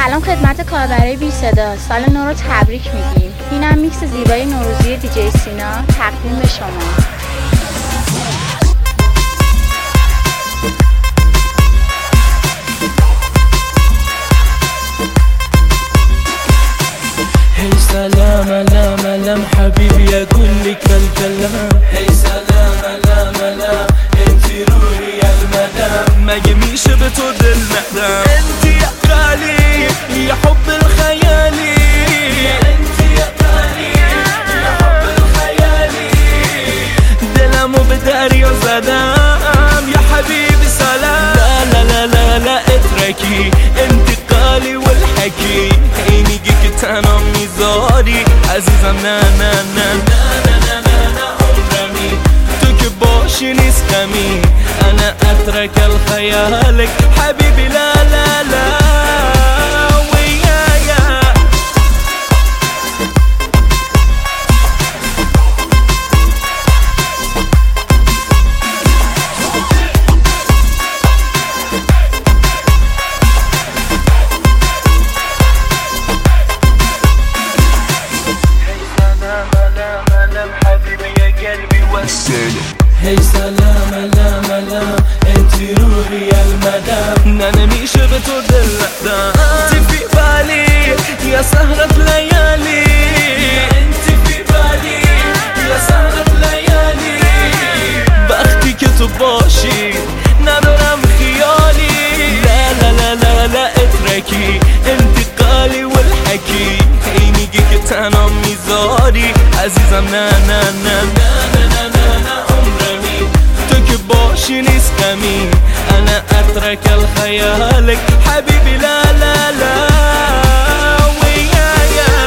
سلام خدمت کاربرای بی صدا، سال نو رو تبریک میگیم. اینم میکس زیبای نوروزی دیجی سینا تقدیم به شما. هی سلام علام علام حبيبي اقول لك الكلام. هی سلام علام علام انتي روحي يا المدام. مگه میشه به تو دل ندم؟ انتي يا غالي يا حب الخيالي. انتي يا غالي يا حب الخيالي. دلمو به دریا زدم يا حبيبي سلام. لا لا لا لا لا اتركي انتقالي والحكي. هی میگی که تنها میذاری عزیزم. نه نه نه نه نه نه نه عمرمی تو که باشی نیست غمی. انا اترك الخيالك حبيبي لا لا لا ويايا. هی سلام علام علام انتي روحي يا المدام. نه نمیشه به تو دل ندم. انتي في بالي يا سهرة ليالي. انتي في بالي يا سهرة ليالي. وقتی که تو باشی ندارم خیالی. لا لا لا لا لا اتركي انتقالي والحكي. هی میگی که تنها میذاری عزیزم. نه نه نه نه نه نه نه عمرمی تو که باشی نیست غمی. انا اترك الخيالك حبيبي لا لا لا ويايا.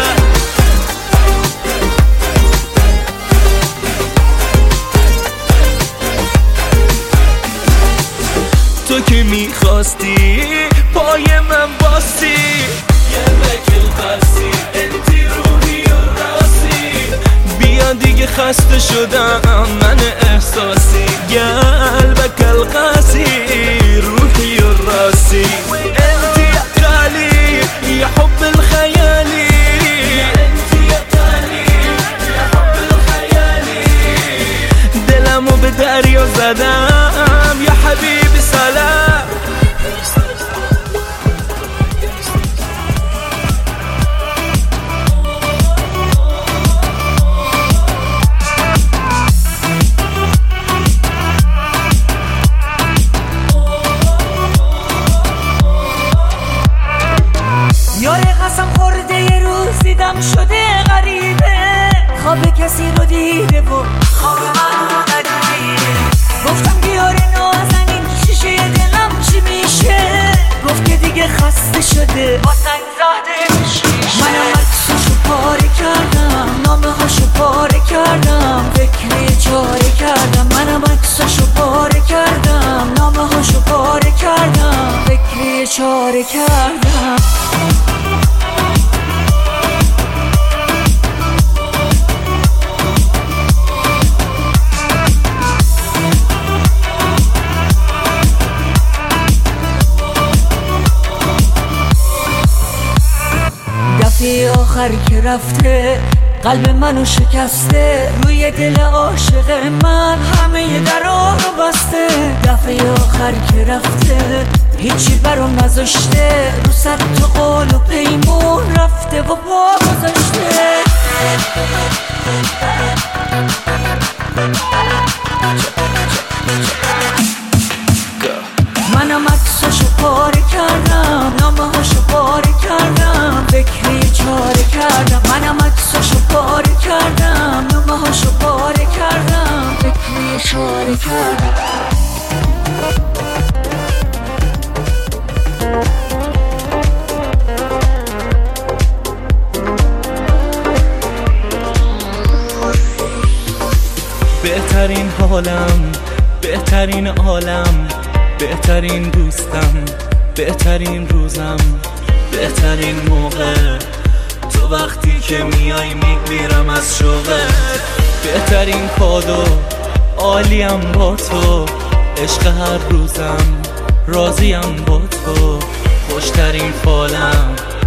تو که میخواستی پای من باسی یه وکل بسی. انتی روحی و راسی بیا دیگه خسته شدم من احساسی. قلبك القاسي روحي الراسي. انتي يا غالي يا حب الخيالي. انتي يا غالي يا حب الخيالي. دلمو به دریا زدم يا حبيبي سلام. دیدم شده غریبه خواب کسی رو دیده و خواب من رو ندیده. گفتم بیار نازنین شیشه دلم چی میشه. گفت که دیگه خسته شده با سنگ زده میشه. منم عکسشو پاره کردم نامه هاشو پاره کردم فکری چاره کردم. منم عکسشو پاره کردم نامه هاشو پاره کردم فکری چاره کردم. دفعه آخر که رفته قلب منو شکسته. روی دل عاشق من همه درا رو بسته. دفعه آخر که رفته هیچی برام نذاشته. رو سر تو قول و پیمون رفته و پا گذاشته. منم عکسشو پاره کردم نامه هاشو پاره کردم فکری چاره کردم. منم عکسشو پاره کردم نامه هاشو پاره کردم فکری چاره کردم. بهترین حالم بهترین عالم بهترین دوستم بهترین روزم بهترین موقع تو وقتی که میای میمیرم از شوقت. بهترین کادو عالیم با تو عشق هر روزم راضیم با تو خوشترین فالم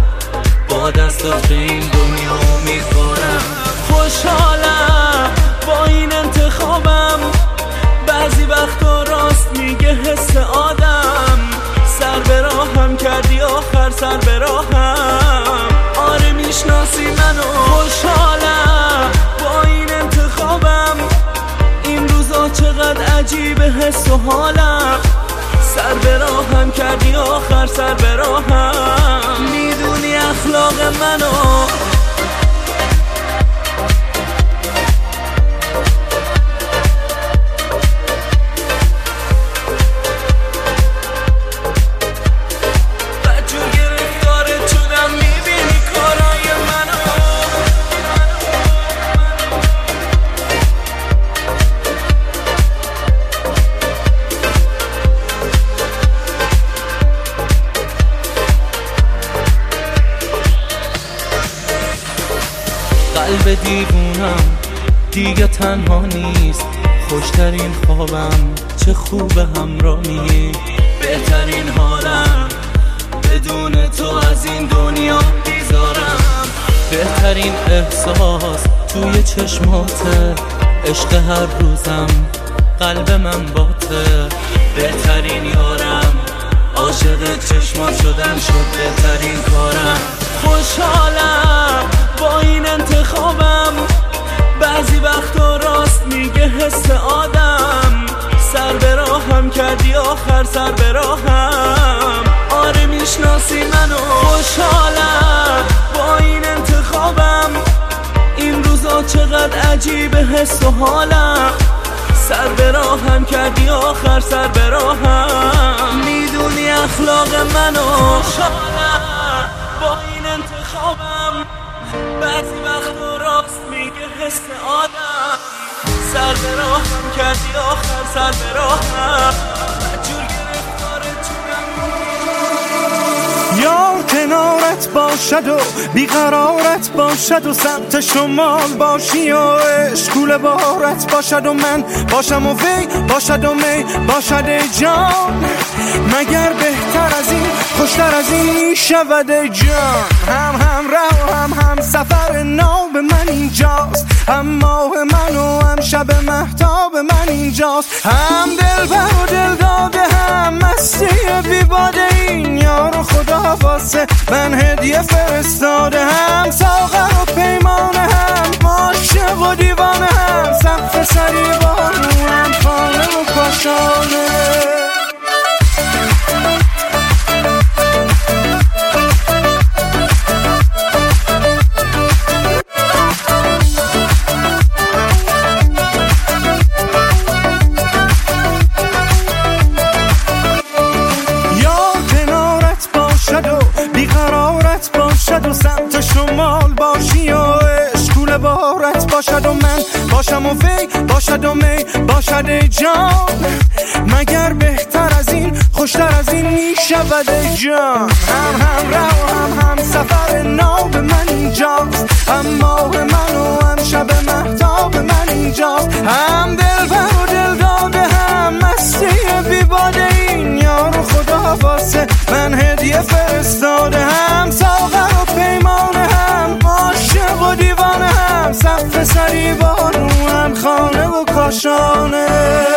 دستات به این دنیا میخورم. خوشحالم با این انتخابم، بعضی وقتا راست میگه حس آدم. سر به راهم کردی آخر سر به راهم، آره میشناسی منو. خوشحالم با این انتخابم، این روزا چقدر عجیبه حس و حالم. سر به راهم کردی آخر سر به راهم، میدونی اخلاق منو. قلب دیوونم دیگه تنها نیست، خوشترین خوابم چه خوب همراهی. بهترین حالم بدون تو از این دنیا بیزارم. بهترین احساس توی چشماته، عشق هر روزم قلب من باته. بهترین یارم عاشق چشمات شدن شد بهترین کارم. خوشحالم با این انتخابم، بعضی وقتا راست میگه حس آدم. سر به راهم کردی آخر سر به راهم، آره میشناسی منو. خوشحالم با این انتخابم، این روزا چقدر عجیبه حس و حالم. سر به راهم کردی آخر سر به راهم، میدونی اخلاق منو. خوشحالم با این انتخابم، بعضی وقتا راست میگه حس آدم. سر به راهم کردی آخر سر به راهم، مجبور گرفتار یار کنارت باشد و بیقرارت باشد و سمت شمال باشی و اشکول بارت باشد و من باشم و وی باشد و می باشد ای جان. مگر بهتر از این خوشتر از این میشود ای جان. هم رو هم سفر ناب من اینجاست، هم ماه من و هم شب مهتاب من اینجاست. هم دلبر و دلداده هم مستی بیباده، این یار خدا واسه من هدیه فرستاده. هم ساغر و پیمانه هم عاشق و دیوانه، هم سقف سریبان هم خانه و کاشانه. بیقرارت باشد و سمت شمال باشی و اشکول بارت باشد و من باشم و وی باشد و می باشد ای جان. مگر بهتر از این خوشتر از این میشود ای جان. هم رو هم سفر ناب من اینجاست، هم ماه من و هم شب مهتاب من اینجاست. هم دلبر و دلداده هم مستی بیباده، این یار خدا واسه من هدیه فرستاده. هم ساغر و پیمانه هم عاشق و دیوانه، هم سقف سریبان و هم خانه و کاشانه.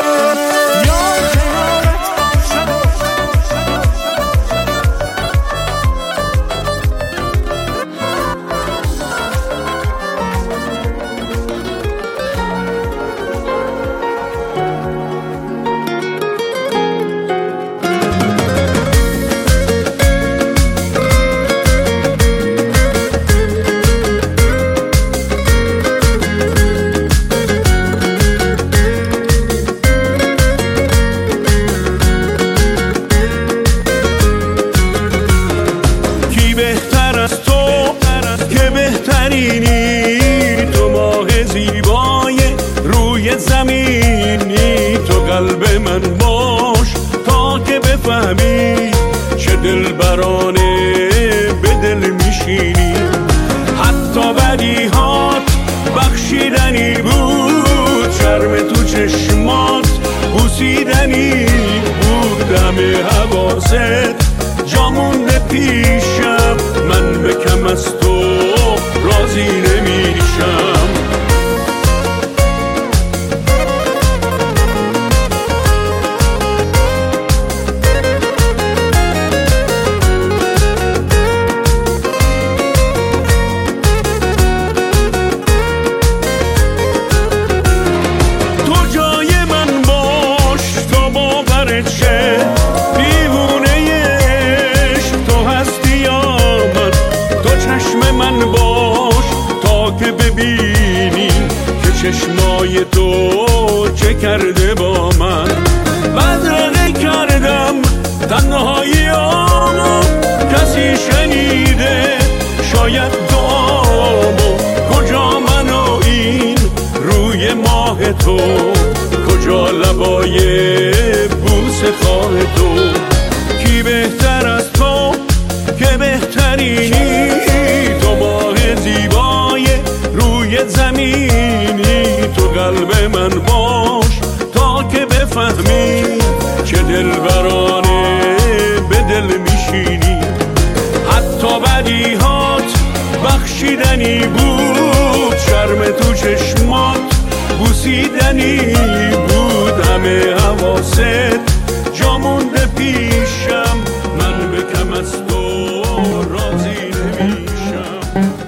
تو ماه زیبای روی زمینی، تو قلب من باش تا که بفهمی چه دلبرانه به دل میشینی. حتی بدیهات بخشیدنی بود، شرم تو چشمات بوسیدنی بود. دم حواست جا مونده پیشم، من به کم از تو راضی نمیشم. چشمای تو چه کرده با من، بدرقه کردم تنهاییامو، کسی شنیده شاید دعامو، کجا من و این روی ماه تو، کجا لبای بوس خواه تو، کی بهتر از تو که بهترینی، تو ماه زیبای روی زمینی، تو قلب من باش تا که بفهمی چه دلبرانه به دل میشینی. حتی بدیهات بخشیدنی بود، شرم تو چشمات بوسیدنی بود، همه حواست جا مونده پیشم، من به کم از تو راضی نمیشم.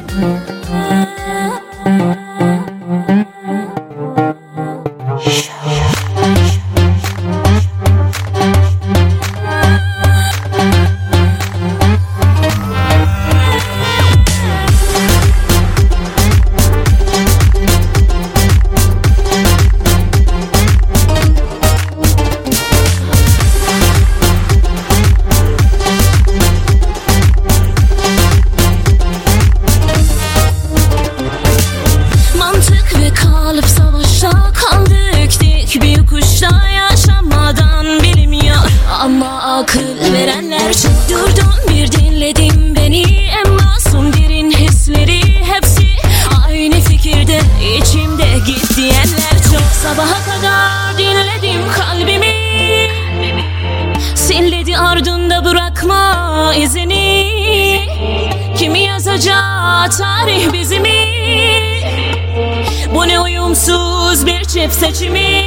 Akıl verenler çok, durdum bir dinledim beni, en masum derin hisleri hepsi aynı fikirde, içimde git diyenler çok. Sabaha kadar dinledim kalbimi, silledi ardında bırakma izini, kimi yazacak tarih bizi mi, bu ne uyumsuz bir çift seçimi.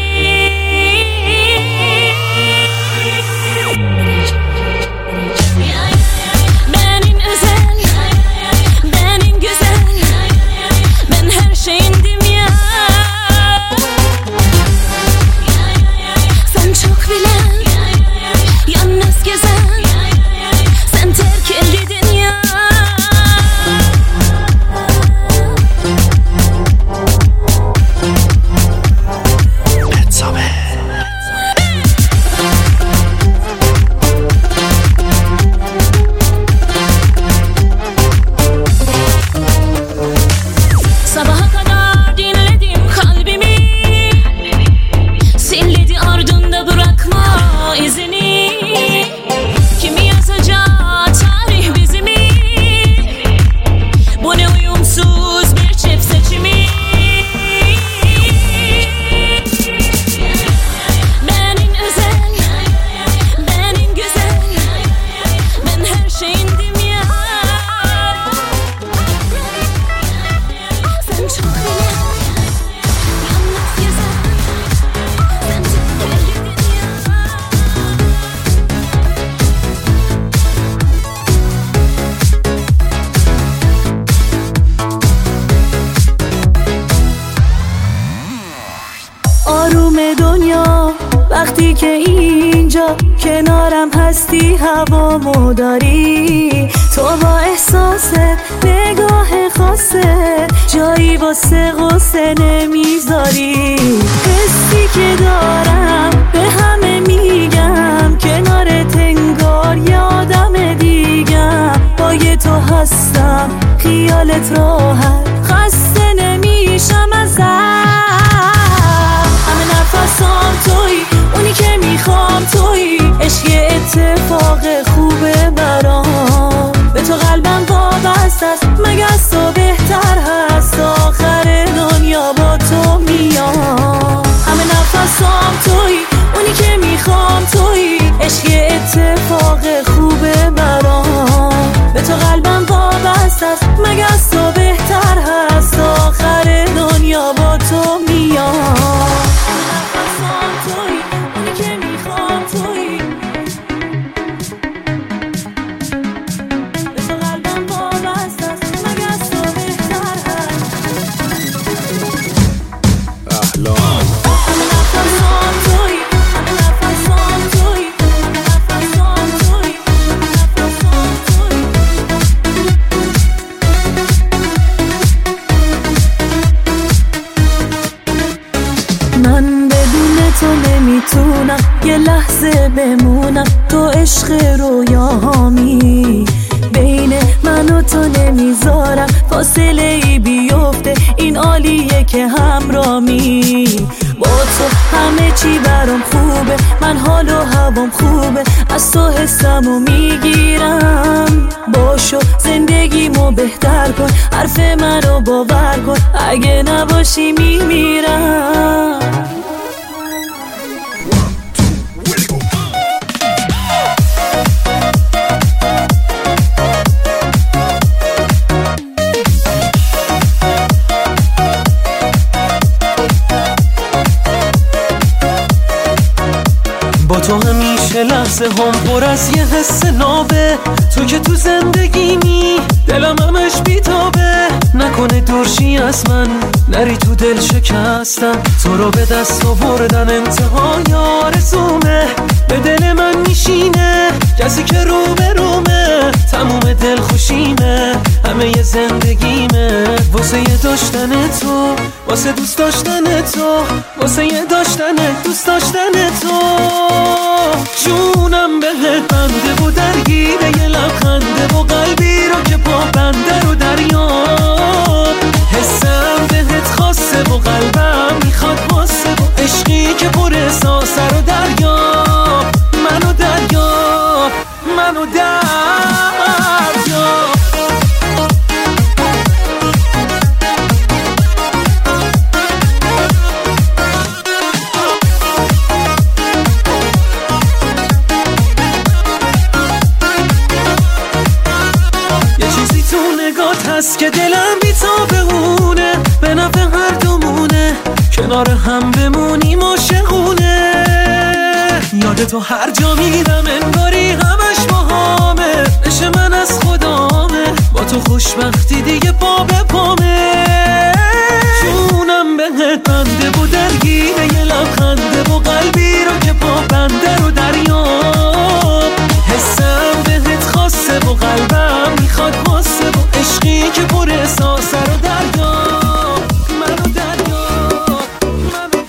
وقتی که اینجا کنارم هستی، هوامو داری، تو با احساست نگاه خاصه جایی واسه غصه نمیذاری. حسی که دارم به همه میگم، کنارت انگار یادم دیگم، با یه تو هستم خیالت راحت، خسته نمیشم ازت. همه نفسام تویی، اونی که میخوام تویی، عشق اتفاق خوبه برام، به تو قلبم وابسته است، مگه از تو بهتر هست، آخر دنیا با تو میام. همه نفسام تویی، اونی که میخوام تویی، عشق اتفاق خوبه برام، به تو قلبم وابسته است، مگه از تو بهتر هست. بمونم تو عشق رویاهامی، بین من و تو نمیذارم فاصله ای بیفته، این عالیه که همرامی. با تو همه چی برام خوبه، من حال و هوام خوبه، از تو حسمو میگیرم. باشو زندگیمو بهتر کن، حرف منو باور کن، اگه نباشی میمیرم. با تو همیشه لحظه هم پر از یه حس نابه، تو که تو زندگیمی دلم همش بیتابه. نکنه دورشی از من نری تو دل شکستم، تو رو به دست آوردن انتهای آرزومه. به دل من میشینه کسی که رو به رومه، تموم دل خوشیمه، همه ی زندگیمه. واسه یه داشتن تو، واسه دوست داشتن تو، واسه یه داشتن دوست داشتن تو. جونم بهت بنده و درگیره یه لبخنده و قلبی رو که پا بنده رو دریا. حسم بهت خاصه و قلبم میخواد واسه و عشقی که پر احساسه رو دریا. منو دریا، منو دریا. هست که دلم بی تا بهونه، به نفع هر دومونه، کنار هم بمونیم عاشقونه. یاد تو هر جا میرم انگاری همش باهامه، عشق من از خدامه، با تو خوشبختی دیگه پا به پامه. جونم بهت بنده و درگیره یه لبخنده و قلبی رو که پا بنده رو دریا. حسم بهت خاصه و قلبم میخواد واسه و عشقی که پر احساسه رو دریا. منو دریا، منو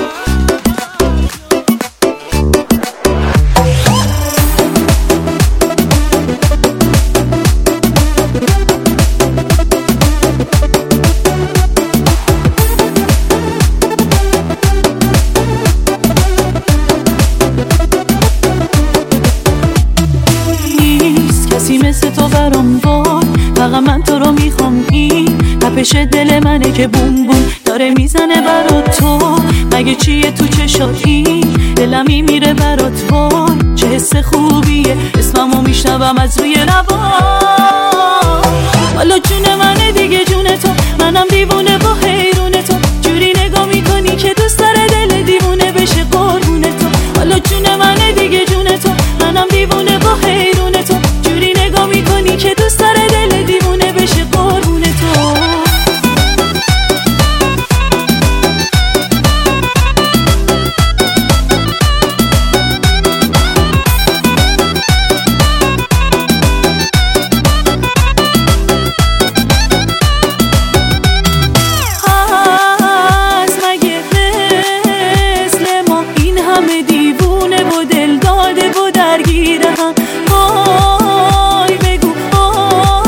کسی مثل تو برام وای، فقط من تو رو میخوام. این تپش دل منه که بوم بوم داره میزنه برات تو. مگه چیه تو چشاتی دلمی میره برات وای، چه حس خوبیه اسممو میشنوم از روی لبا. حالا جون منه دیگه جون تو، منم دیوونه با حیرون تو، جوری نگاه میکنی که دوست داره دل دیوونه بشه قربون تو. حالا جون منه دیگه جون تو، منم دیوونه با حیرون تو، جوری نگاه میکنی که دوست داره دل دیوونه بشه قربون تو. هست مگه مثل ما این همه دیوونه و دل داده و درگیره هم؟ آی بگو آی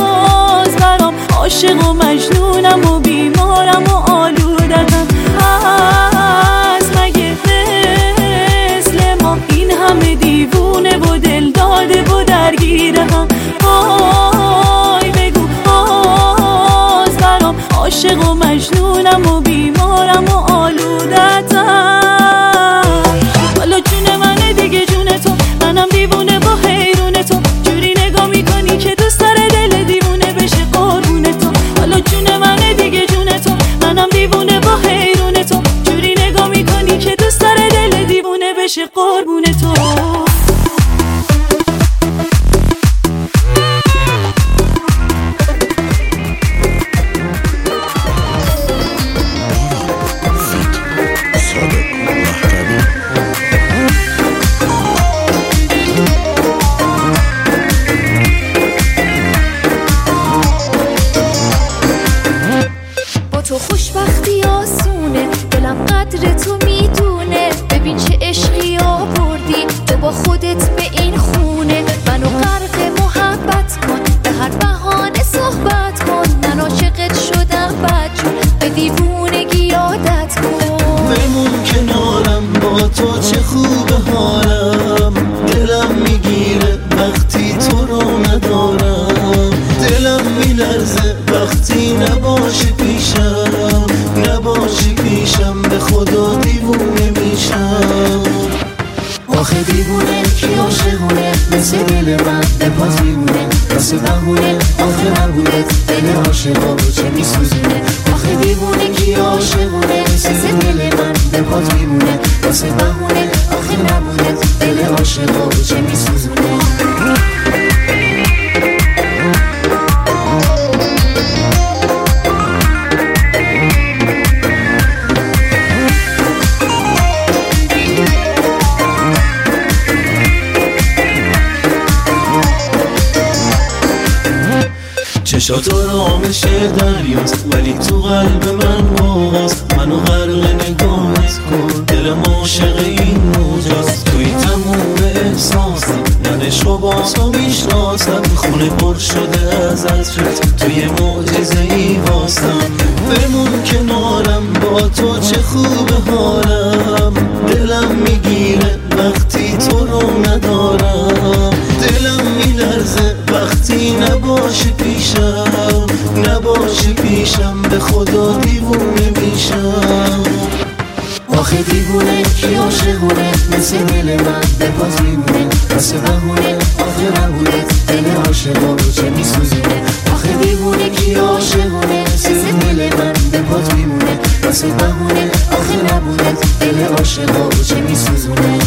واسه بهونه آخه نبوده دل عاشقا چه میسوزونه آخه دیوونه کی عاشقونه مثل دل من به پات میمونه واسه بهونه آخه نبوده دل عاشقا چه میسوزونه چشات آرامش دریاست ولی تو قلب من باغاست منو غرق نگاهت کن دلم عاشق این موجاست توی تموم احساسم من عشق باز تو میشناسم خونه پر شده از عطرت توی معجزه ای واسم بمون کنارم با تو چه خوب حالم دلم میگیره وقتی تو رو ندارم دلم میلرزه وقتی نباشی پیشم به خدا دیوونه میشم آخه دیوونه کی عاشقونه مثل دل من به پات میمونه واسه بهونه آخه نبوده دل عاشقا چه میسوزونه آخه دیوونه کی عاشقونه مثل دل من به پات میمونه واسه بهونه آخه نبوده دل عاشقا چه میسوزونه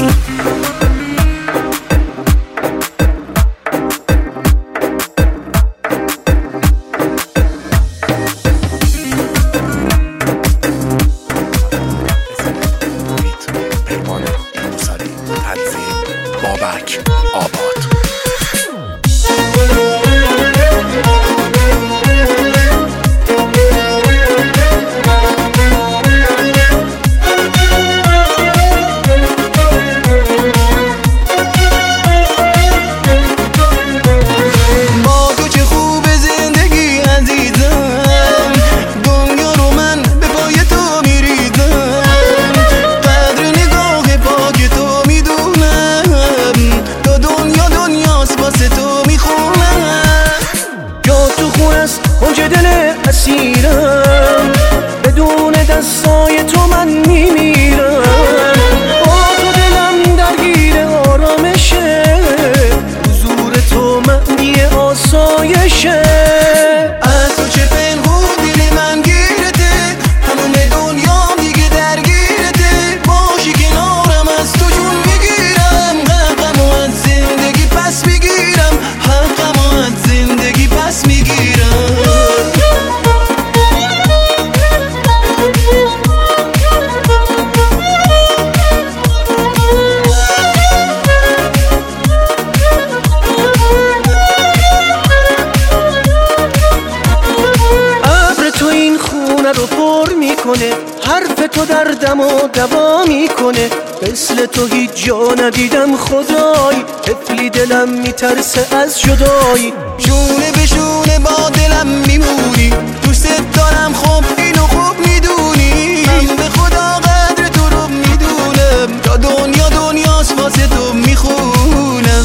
اسیرم بدون دستای تو من میمیرم با تو دلم درگیر آرامشه حضور تو معنی آسایشه از تو چه پنهون دل من گیرته همون دنیام دیگه درگیرته باشی کنارم از تو جون میگیرم حقمو از زندگی پس میگیرم حقمو از زندگی پس میگیرم رو پر میکنه حرف تو دردم و دوا میکنه مثل تو هیچ جا ندیدم خدای طفلی دلم میترسه از جدایی شونه به شونه با دلم میمونی دوست دارم خب اینو خوب میدونی من به خدا قدر تو رو میدونم تا دنیاست واسه تو میخونم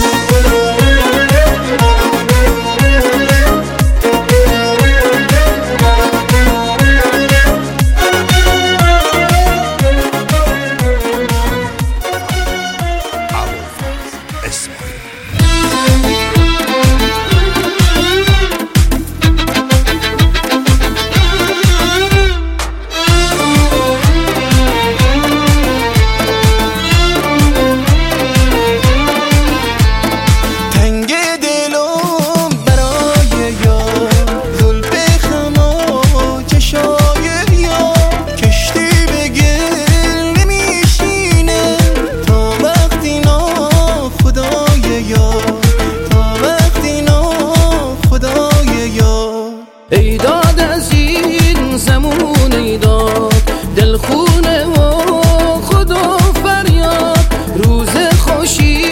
ای داد از این زمون ای داد دل خونه و خدا فریاد روز خوشی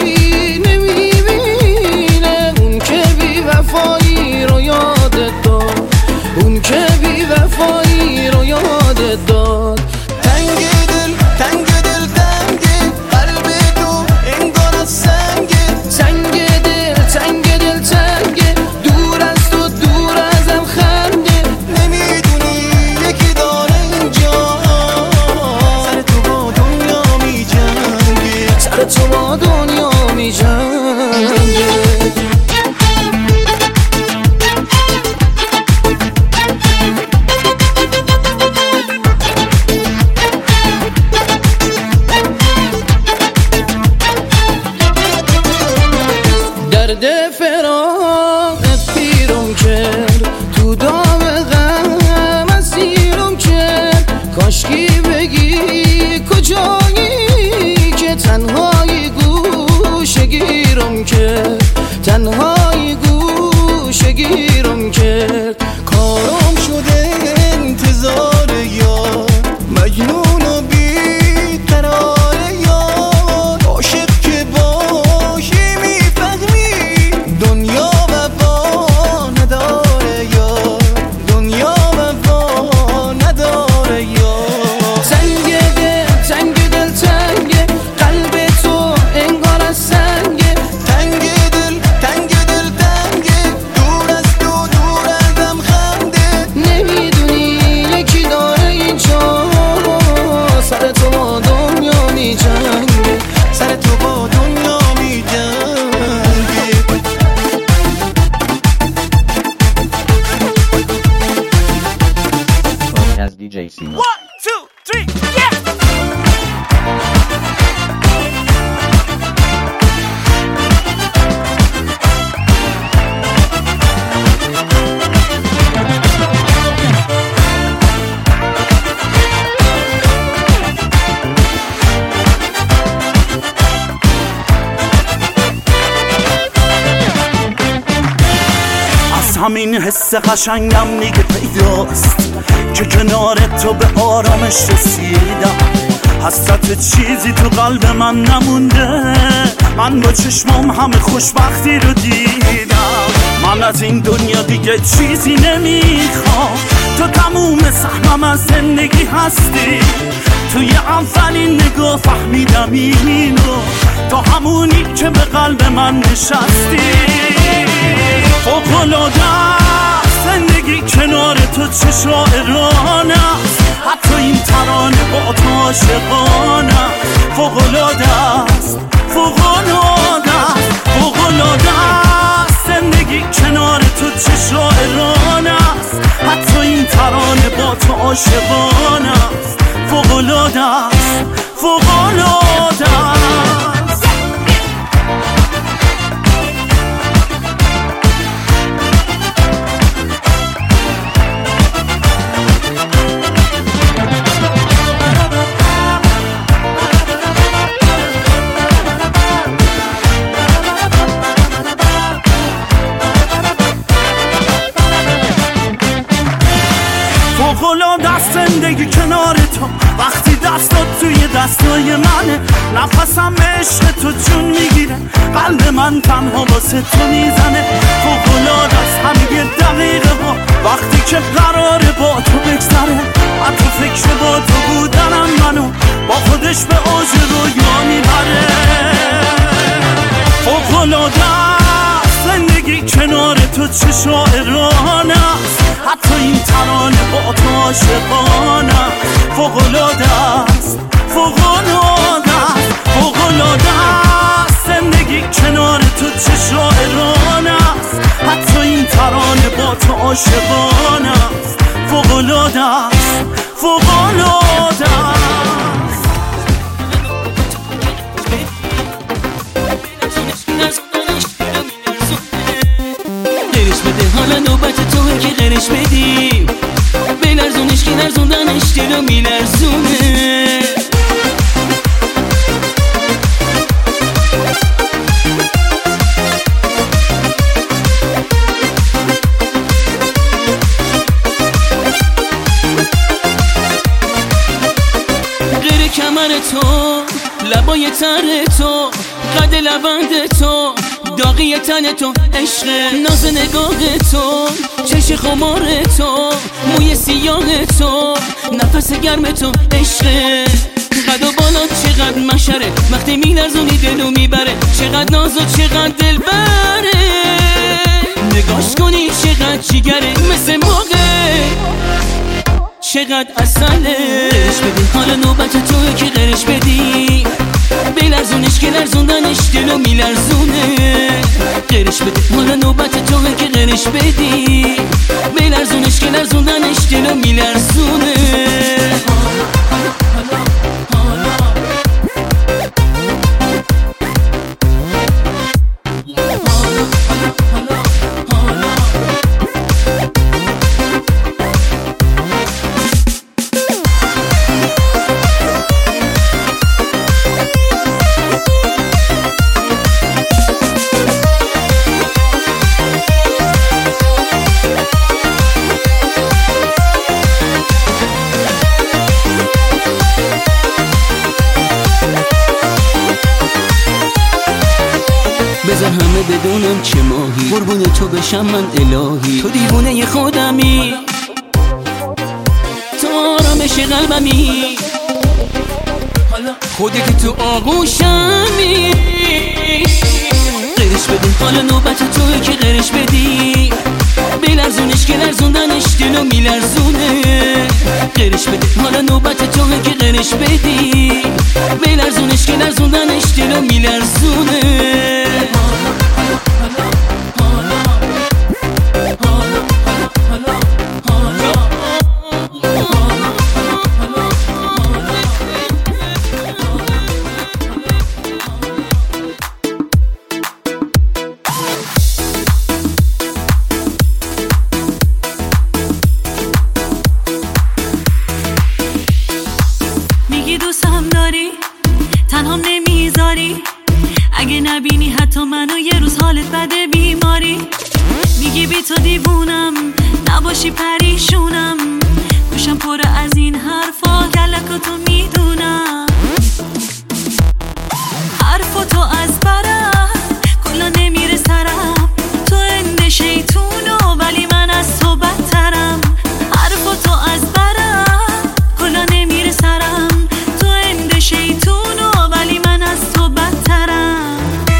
نمیبینه اون که بی وفایی رو یادت داد اون که بی وفایی رو یادت داد تنگ دل قلب تو انگار از سنگه تنگ دل دور از تو دور ازم خنده نمیدونی یکی داره اینجا سر تو با دنیا میجنگه تنهایی گوشه گیرم کرد، کارم شده انتظار یار، مجنون و بیقرار یار، عاشق که باشی میفهمی دنیا وفا نداره یار، دنیا وفا نداره یار. تنگ دل تنگ قلب تو انگار از سنگه، تنگ دل تنگه دور از تو دور ازم خنده، نمیدونی یکی داره اینجا سر تو با دنیا میجنگه، سر تو با دنیا میجنگه. As DJ Sina. 1, 2, 3, yeah! همین حس قشنگم دیگه پیداست که کنار تو به آرامش رسیدم، حسرت چیزی تو قلب من نمونده، من با چشمام همه خوشبختی رو دیدم، من از این دنیا دیگه چیزی نمیخوام، تو تموم سهمم از زندگی هستی، توی اولین نگاه فهمیدم اینو، تو همونی که به قلب من نشستی، فوق‌العاده زندگی کنار تو چه شاعرانه است، حتی این ترانه با تو عاشقانه، فوق‌العاده است، فوق‌العاده است، فوق‌العاده است، زندگی کنار تو چه شاعرانه است، حتی این ترانه با تو عاشقانه است، فوق‌العاده است، فوق‌العاده است. فوق‌العاده است زندگی کنار تو، وقتی دستات توی دستای منه، نفسم عشق تو جون میگیره، قلب من تنها واسه تو میزنه، فوق‌العاده است همین دقیقه ها، وقتی که قراره با تو بگذره، حتی فکر با تو بودنم منو با خودش به اوج رویا میبره، فوق‌العاده است زندگی کنار تو چه شاعرانه است، حتی این ترانه با تو عاشقانه، فوق‌العاده است، فوق‌العاده است، فوق‌العاده است، زندگی کنار تو چه شاعرانه است، حتی این ترانه با تو عاشقانه است، فوق‌العاده است، فوق‌العاده است. قرش بده حالا نوبت توه که قرش بدی، بلرزونش که لرزوندنش دلو میلرزونه، غیر کمر تو، لبای تر تو، قد لبند تو، داغی تن تو، عشق ناز نگاه تو، چش خمار تو، موی سیاه تو، نفس گرم تو، عشق قد و بالا چقدر مشره، وقتی میلرزونی دلو میبره، چقدر ناز و چقدر دل بره، نگاش کنی چقدر جیگره، مثل موقع چقدر اصله، قرش بدی حالا نوبت توه که قرش بدی، بلرزونش که لرزوندنش دلو میلرزونه، قرش بده حالا نوبت توه که قرش بدی، بلرزونش که لرزوندنش دلو میلرزونه. من چه ماهی، قربون تو بشم من الهی. تو دیوونه خودمی، تو آرامش قلبمی، خودی که تو آغوشمی. قرش بدی حالا نوبت توی که قرش بدی، بلرزونش که لرزوندنش دلو میلرزونه. قرش بدی حالا نوبت توی که قرش بدی، بلرزونش که لرزوندنش دلو میلرزونه. دوستم داری تنها نمیذاری، اگه نبینی حتی منو یه روز حالت بده بیماری. میگی بی تو دیوونم نباشی پریشونم، گوشم پر از این حرفا کلکاتو میدونم. حرفا تو از برم کلا نمیره سرم، تو اند شیطونو ولی من از تو بدترم. حرفا تو از برم کلا نمیره سرم، شیطونو ولی من از تو بدترم.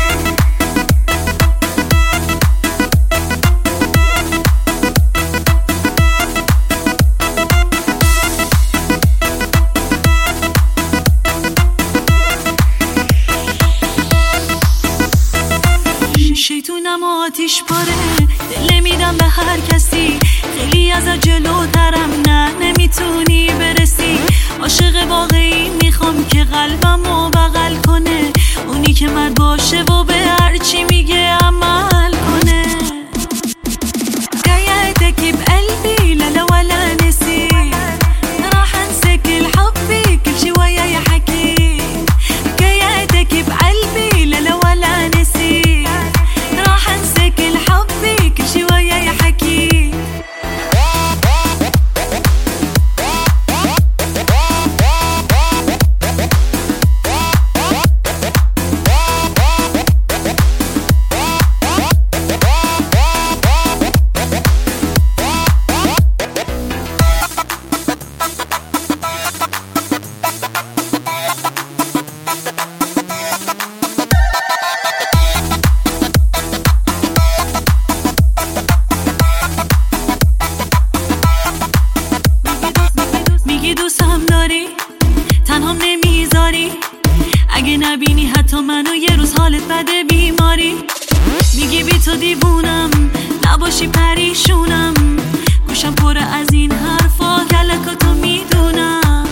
شیطونم و آتیش پاره، دل نمیدم به هر کسی، خیلی از جلوترم، نه نمیتونی برسی. عاشق واقعی میخوام که قلبمو بغل کنه، اونی که مرد باشه و به هرچی میگه عمل کنه. قيعتك بقلبي لا لا ولا نسي، راح انسى كل حبي كل شوية يحكي. قيعتك بقلبي لا لا ولا نسي، راح انسى كل حبي كل شوية يحكي. دوستم داری تنها نمیذاری، اگه نبینی حتی منو یه روز حالت بده بیماری. میگی بی تو دیوونم نباشی پریشونم، گوشم پر از این حرفا کلکاتو میدونم.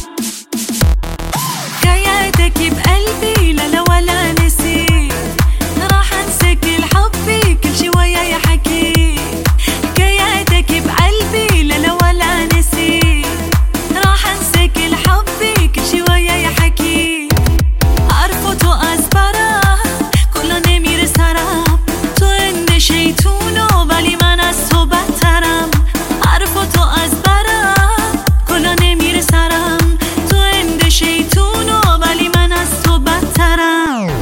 قيعتك بقلبي لا لا ولا نسي، راح انسى كل حبي كل شوية يحكي. قيعتك بقلبي لا لا ولا نسي، راح انسى كل حبي كل شوية يحكي. عارفه تو از برم کلا نمیره سرم، تو اند شیطونو ولی من از تو بدترم. عارفه تو از برم کلا نمیره سرم، تو اند شیطونو ولی من از تو بدترم.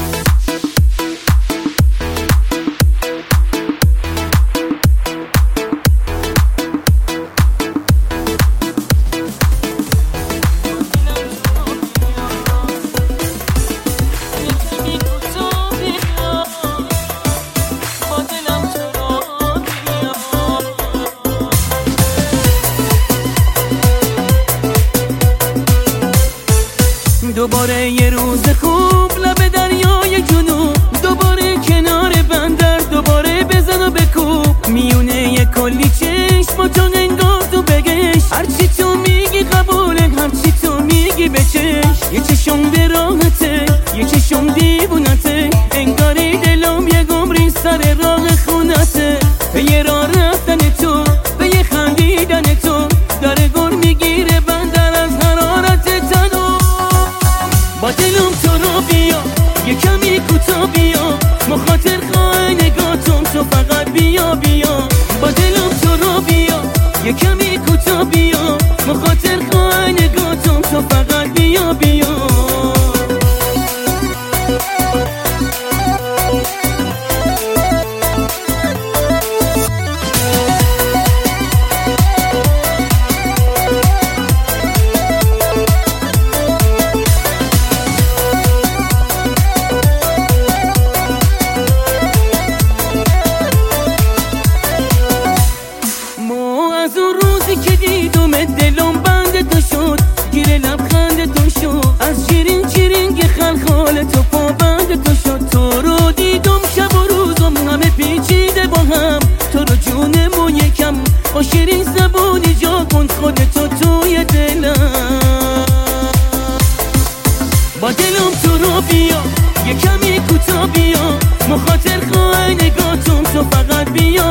دوباره یه روز خوب لب دریای جنوب، دوباره کنار بندر، دوباره بزن و بکوب. میونه یه کلی چشم تو انگار تو بگش، هرچی تو میگی قبوله، هرچی تو میگی بچش. یه چشم به راحته یه چشم دیوونته، انگاری دلم یه گمری سر راه خونته. به یه راه رفتن تو به یه خندیدن تو، داره گر میگیره بندر از حرارت تنو. با دلم تو رو بیا یه کمی کوتا بیا، مخاطر خواه نگاتم تو فقط بیا بیا. با دلم تو رو بیا یه کمی کوتا بیا، مخاطر خواه نگاتم تو فقط بیا بیا.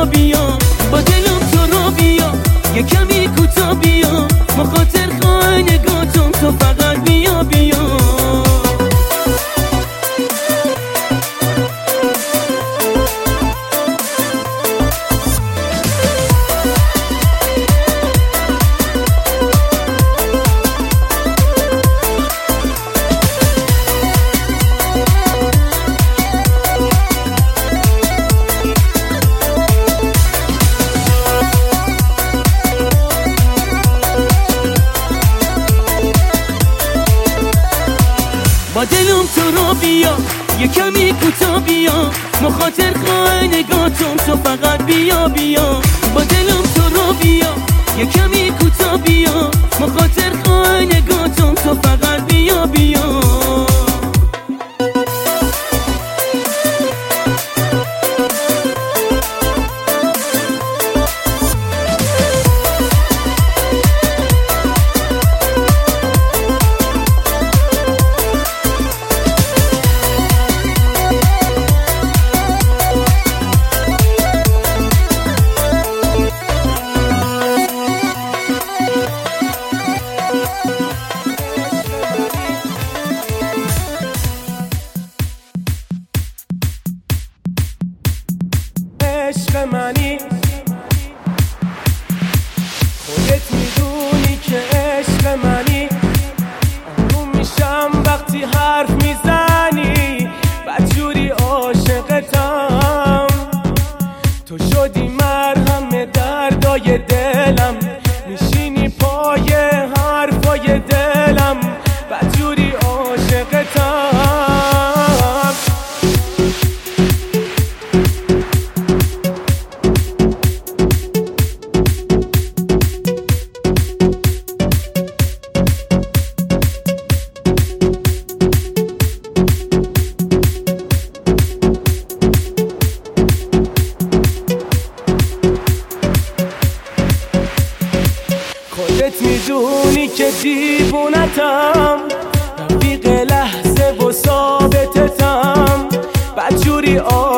بیا با دلم تو رو بیا یه کمی کوتا بیا مخاطر خواهی نگاتم تو فقط بیا بیا با دلم تو رو بیا یه کمی کوتا بیا مخاطر خواهی نگاتم تو فقط بیا بیا با دلم تو رو بیا یه کمی کوتا بیا مخاطر خواهی نگاتم تو فقط بیا بیا عشق منی خودت میدونی که عشق منی آروم میشم وقتی حرف میزنی بدجوری عاشقتم تو شدی مرهم دردای دلم میشینی پای حرفای دلم بدجوری عاشقتم خودت میدونی که دیوونتم رفیق لحظه و ثابتتم بدجوری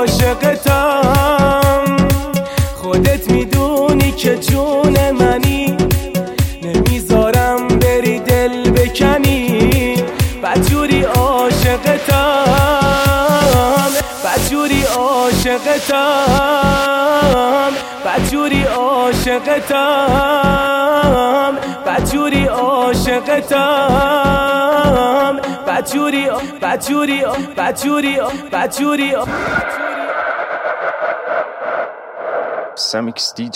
عاشقتم خودت میدونی که جون منی نمیذارم بری دل بکنی بدجوری عاشقتم بدجوری عاشقتم بدجوری عاشقتم بدجوری عاشقتم بدجوری بدجوری بدجوری بدجوری Samix DJ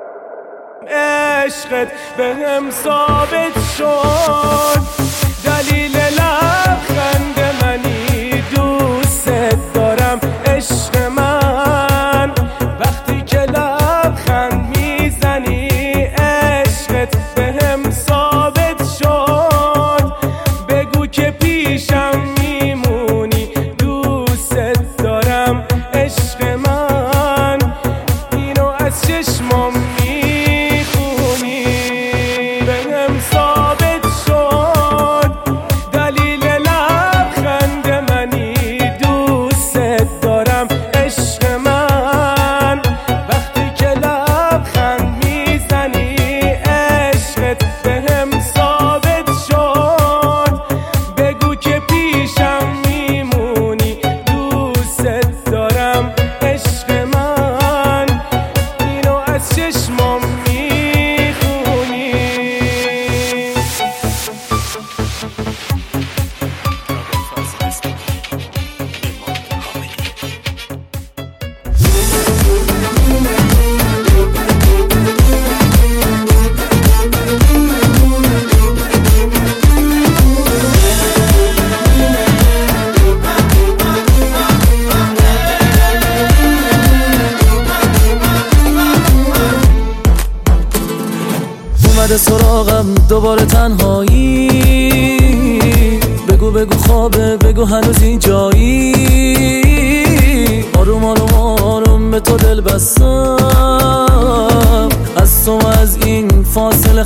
عشقت بهم ثابت شد دلیل لبخند منی دوست دارم عشق من وقتی که لبخند میزنی عشقت بهم ثابت شد بگو که پیشم میمونی دوست دارم عشق من اینو از چشمام میخونی بهم ثابت شد دلیل لبخند منی دوست دارم عشق من وقتی که لبخند میزنی عشقت بهم ثابت شد بگو که پیشم میمونی دوست دارم عشق من اینو از چشمام میخونی اومده سراغم دوباره تنهایی بگو بگو خوابه بگو هنوز اینجایی آروم آروم آروم به تو دل بستم از تو از این فاصله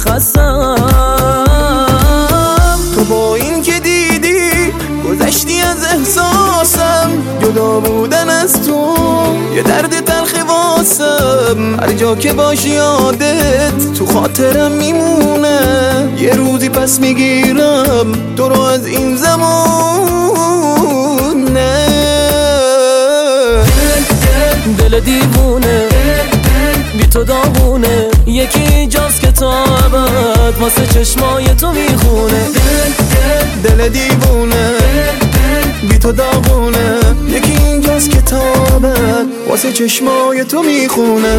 خستم تو با این که دیدی گذشتی از احساسم جدا بودن از تو یه درد تلخ واسم، هر جا که باشی یادت تو خاطرم میمونه. یه روزی پس میگیرم تو رو از این زمونه. دل دیوونه بی تو داغونه، یکی اینجاست که تا ابد واسه چشمای تو میخونه. دل دیوونه بی تو داغونه، یکی اینجاست که تا ابد واسه چشمای تو میخونه.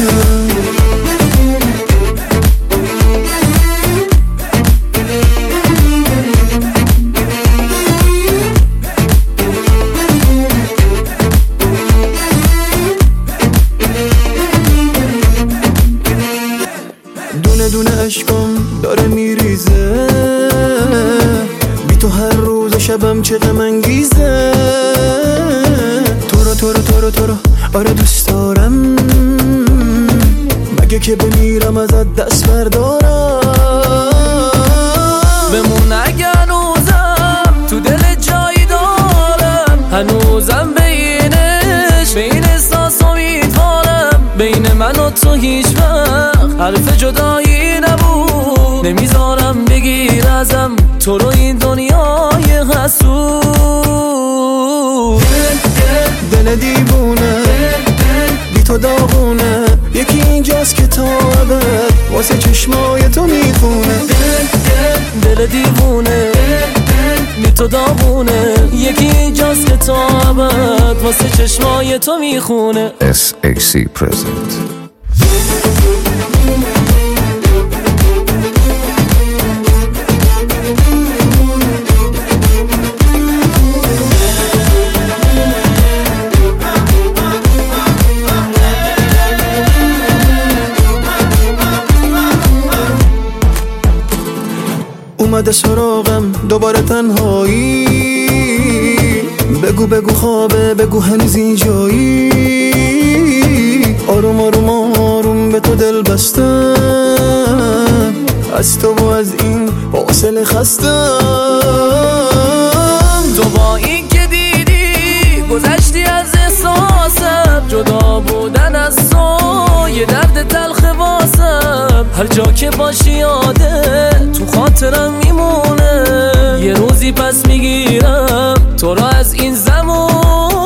دونه دونه عشقم داره میریزه، بی تو هر روز شبم چه غم انگیزه. تو رو آره دوست دارم، مگه که بمیرم ازت دست بردارم. بمون اگه هنوزم تو دل جایی دارم، هنوزم بینش بین احساس امیدوارم. بین من و تو هیچ وقت حرف جدایی نبود، نمیذارم بگیر ازم تو رو این دنیای حسود. دل دیوونه بی تو داغونه، یکی اینجاست که تا ابد واسه چشمای تو میخونه. دل دیوونه بی تو داغونه، یکی اینجاست که تا ابد واسه چشمای تو میخونه. SAC present. اومده سراغم دوباره تنهایی، بگو خوابه، بگو هنوز اینجایی. آروم آروم آروم به تو دل بستم، از تو و از این فاصله خستم. تو با این که دیدی گذشتی از احساسم، جدا بودن از تو یه درد تلخ واسم. هر جا که باشی یاده تو خاطرم میمونه. یه روزی پس میگیرم تو را از این زمونه.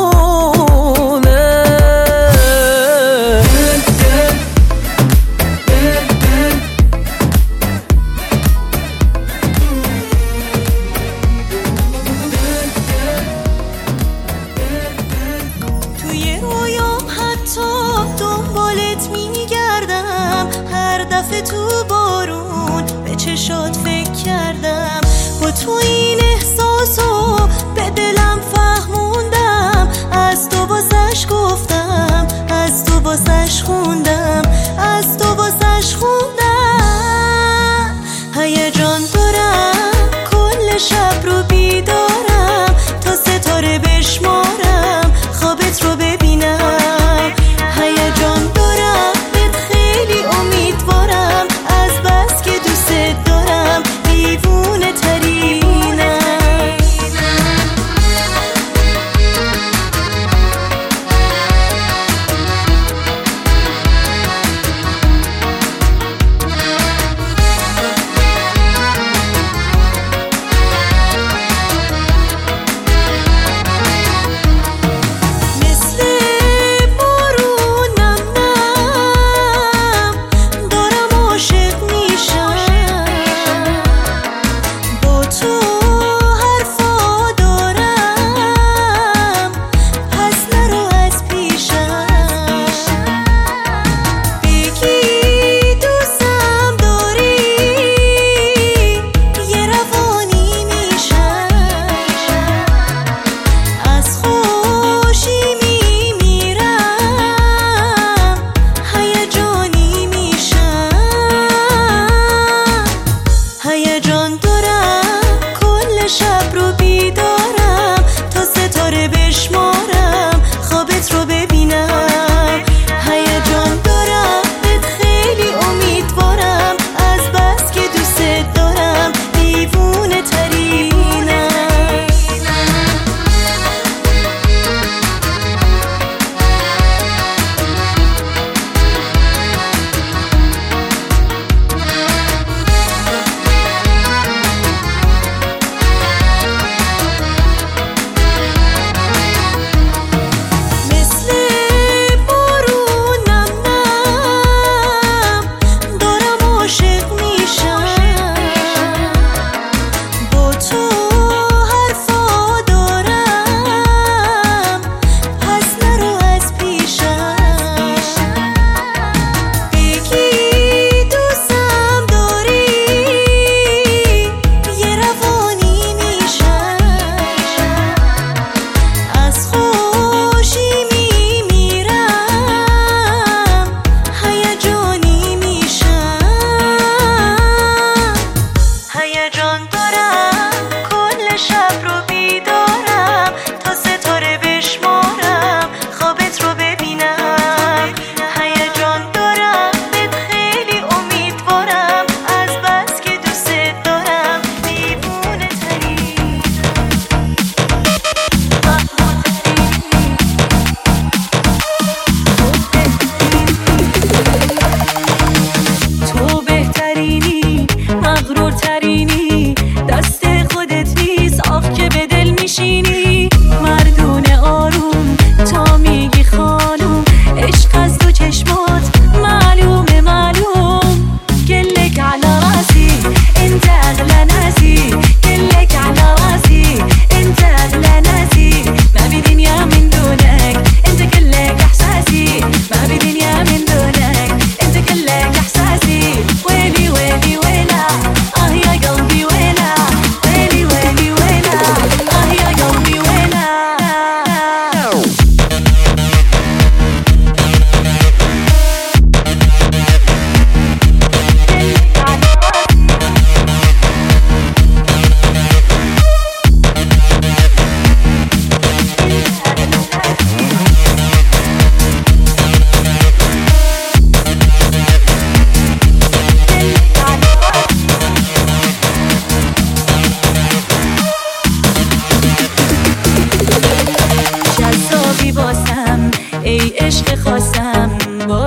توی رویام حتی دنبالت میگردم، هر دفعه تو بارون به چشات فکر کردم. با تو این احساسو به دلم فهموندم، از تو واسش گفتم، از تو واسش خوندم، از تو واسش خوندم. هیجان دارم کل شب رو بیدارم، تا ستاره بشمارم خوابت رو ببینم. هیجان دارم بهت خیلی امیدوارم،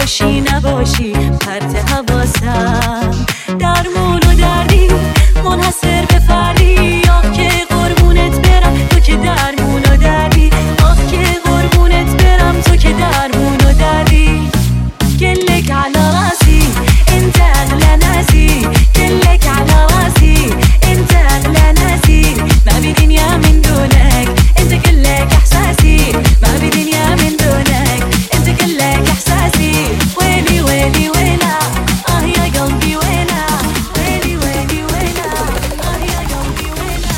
باشی نباشی پرت حواسم. درمون و دردی منحصر به فردی، آخ که قربونت برم تو که درمون و دردی، آخ که قربونت برم تو که درمون و دردی. كلك على راسي انت اغلى ناسي، كلك على راسي انت اغلى ناسي، ما بدنيا من دونك انت كلك احساسي، ما بدنيا من دونك انت كلك احساسي. ويلي ويلي ويلا اه يا قلبي ويلا، ويلي ويلي ويلا اه يا قلبي ويلا.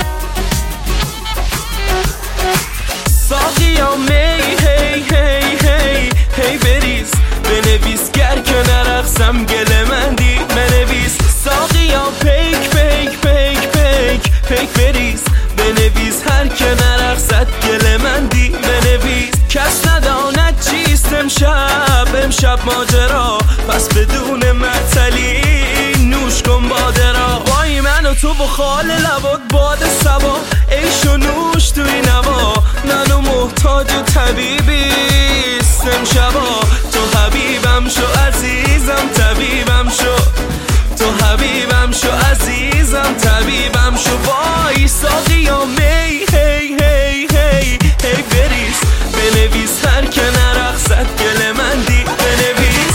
ساقیا می هی هی هی هی بریز بنویس گر که نرقصم گل مندی بنویس. ساقیا پیک پیک پیک پیک پیک بریز بنویس هر که نرقصد گل مندی بنویس. کس نداند چیست امشب ماجرا، پس بدون معطلی نوش کن باده را. وای من و تو بخال لبات باد سبا، عیش و نوش توی نوا، منو محتاج طبیبیست امشبا. تو حبیبم شو عزیزم طبیبم شو، تو حبیبم شو عزیزم طبیبم شو. وای ساقیا می هی هی هی هی بریز بنویس هر که نرقصد گل مندی بنویس.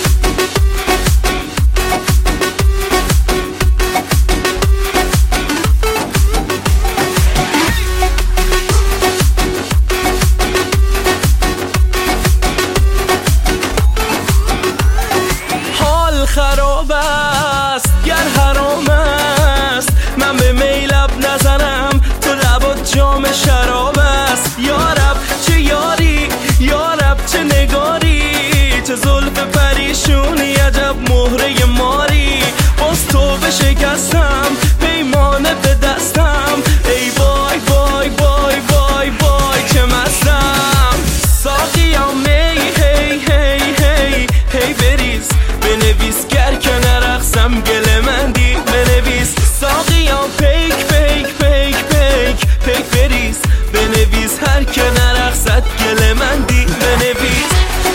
حال خراب است گر حرام است، من به می لب نزنم تو لبات جام شراب است. یارب چه یاری یارب چه نگاری، چه زلف پریشونی عجب مهره ماری. باز تو بشکستم پیمانه به دستم، ای وای وای وای وای وای که مستم. ساقیا می هی هی هی هی بریز بنویس گر که نرقصم گل مندی بنویس. ساقیا پیک پیک پیک پیک پیک بریز بنویس هر که نرقصد گل مندی بنویس.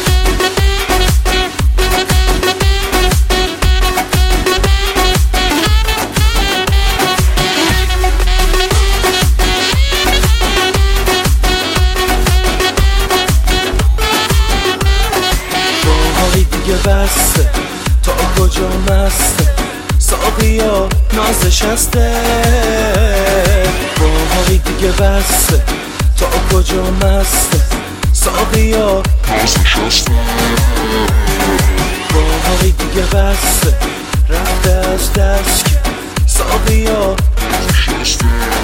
باهای دیگه بسته تا کجا مسته، ساقیا نازش هسته. باهای دیگه بسته تا کجا مسته، ساقیا نازش هسته. باهای دیگه بسته رفته از دست که ساقیا نازش هسته.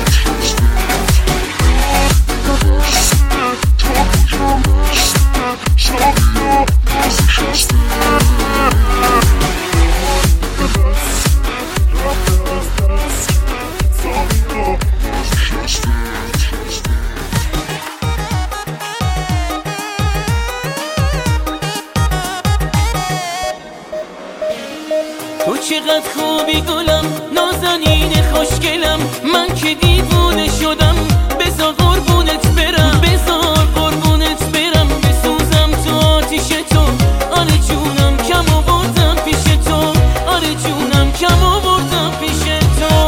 تو چقدر خوبی گلم نازنین خوشگلم، من که دیوونه شدم بذار قربونت برم، بذار قربونت برم بسوزم تو آتیش تو. آره جونم کم آوردم پیش تو، آره جونم کم آوردم پیش تو.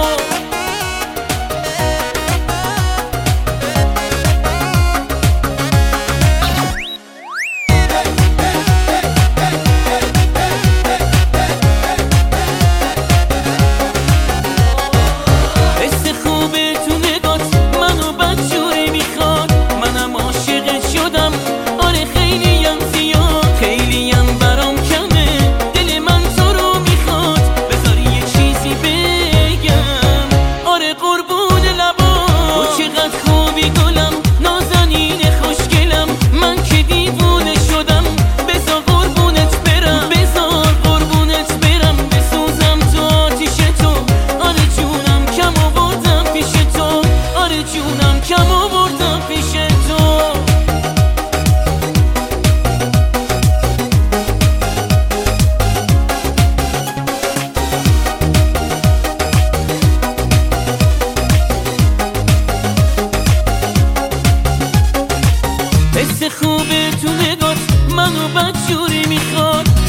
حس خوبه تو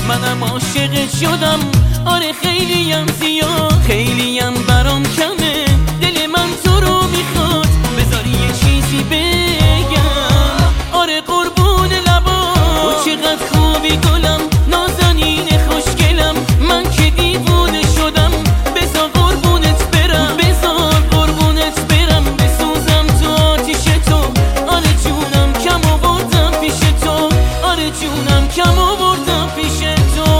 منم عاشقت شدم. آره خیلیم زیاد، خیلیم برام کمه، دل من تو رو میخواد، بذاری یه چیزی بگم. آره قربون لبا تو چقدر خوبی گلم، نازنین خوشگلم، من که دیوونه شدم. بذار قربونت برم، بذار قربونت برم، بسوزم تو آتیش تو. آره جونم کم آوردم پیش تو، آره جونم کم آوردم پیش تو.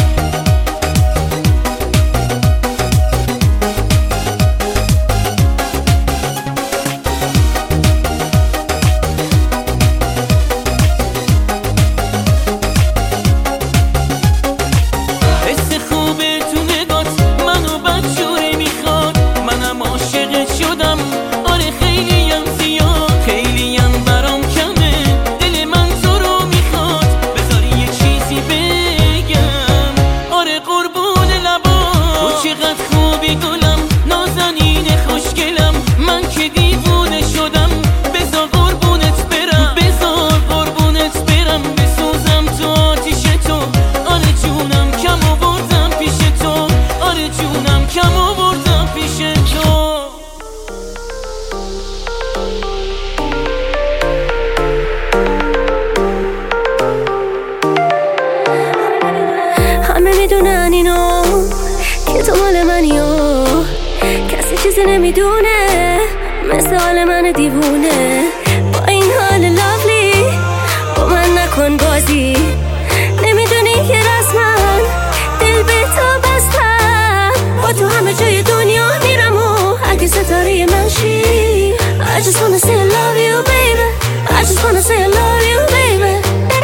میدونن اینو که تو مال منی و کسی چیزی نمیدونه مثل حال من دیوونه. با این حال لافلی با من نکن بازی، نمیدونی که رسما دل به تو بستم. با تو همه جای دنیا میرم و اگه ستاره من شی. I just wanna say I love you baby, I just wanna say I love you baby.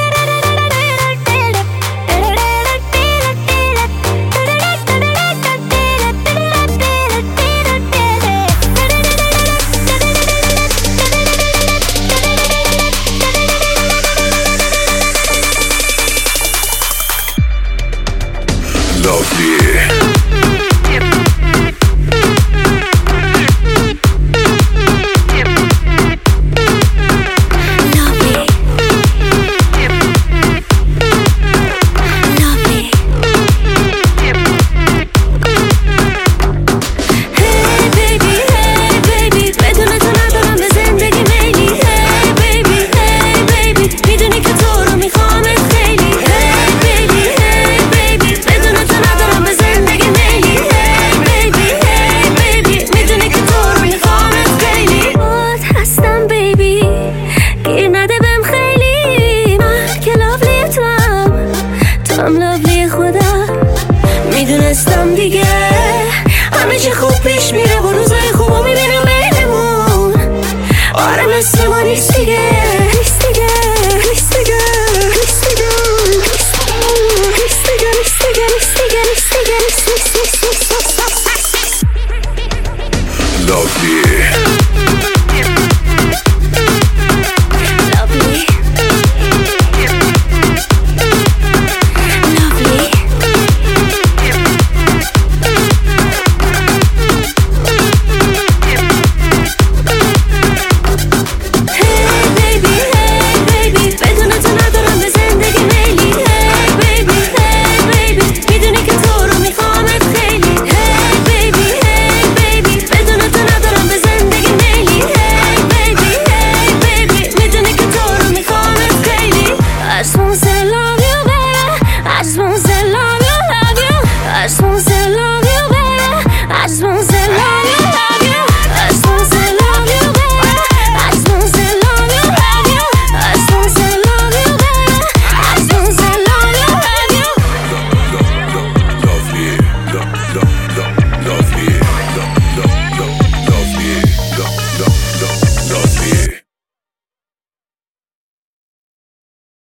میدونستم دیگه همه چی خوب پیش میره و روزای خوبو میبینم بینمون. آره مثل ما نیست دیگه، نیست دیگه، نیست دیگه، نیست دیگه، نیست دیگه، نیست دیگه، نیست دیگه، نیست دیگه، نیست دیگه، نیست دیگه.